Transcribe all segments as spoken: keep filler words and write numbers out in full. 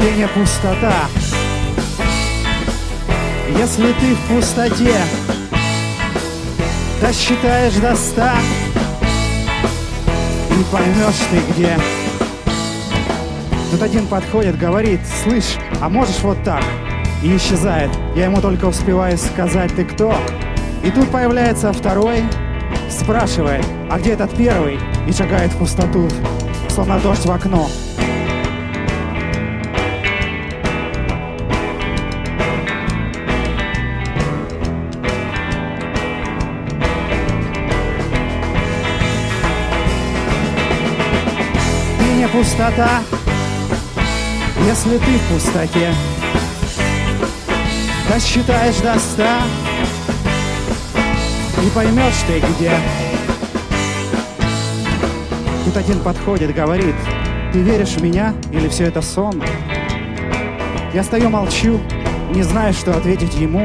Пение пустота. Если ты в пустоте досчитаешь до ста, не поймешь ты где. Тут один подходит, говорит: слышь, а можешь вот так? И исчезает. Я ему только успеваю сказать: ты кто? И тут появляется второй, спрашивает: а где этот первый? И шагает в пустоту, словно дождь в окно. Пение пустота. Если ты в пустоте досчитаешь до ста, не поймешь ты где. Тут один подходит, говорит: ты веришь в меня или все это сон? Я стою, молчу, не знаю, что ответить ему.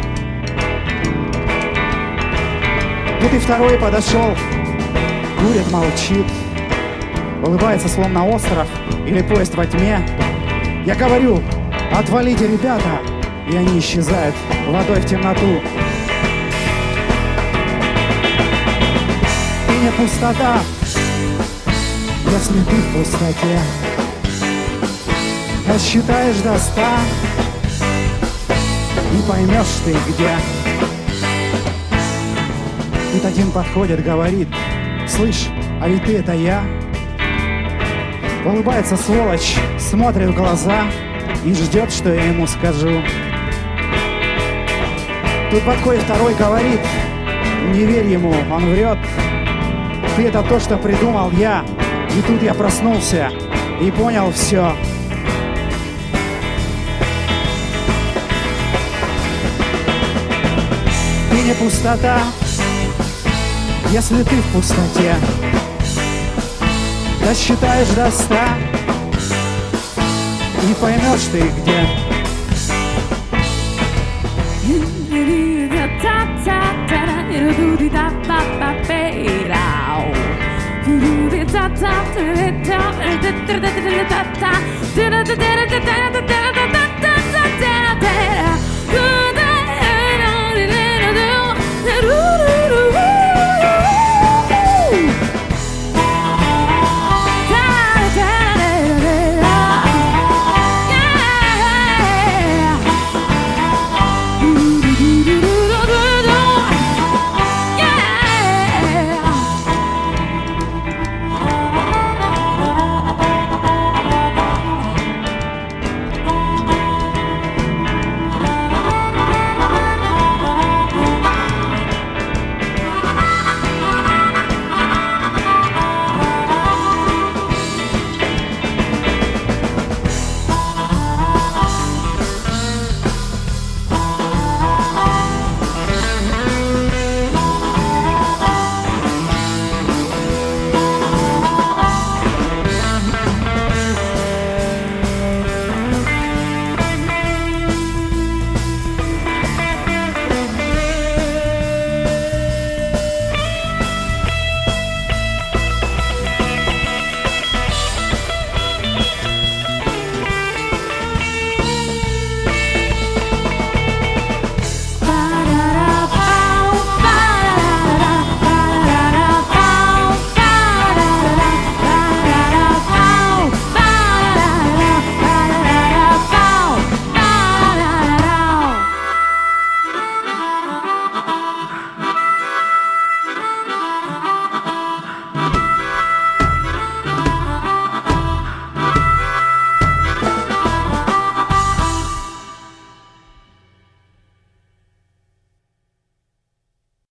Тут и второй подошел, курит, молчит, улыбается, словно остров или поезд во тьме. Я говорю: отвалите, ребята, и они исчезают водой в темноту. Пение пустота. Если ты в пустоте досчитаешь до ста, не поймешь ты где. Тут один подходит, говорит: слышь, а ведь ты — это я. Улыбается сволочь, смотрит в глаза и ждет, что я ему скажу. Тут подходит второй, говорит: не верь ему, он врет. Ты — это то, что придумал я. И тут я проснулся и понял все. Ты не пустота, если ты в пустоте досчитаешь до ста, не поймешь ты где.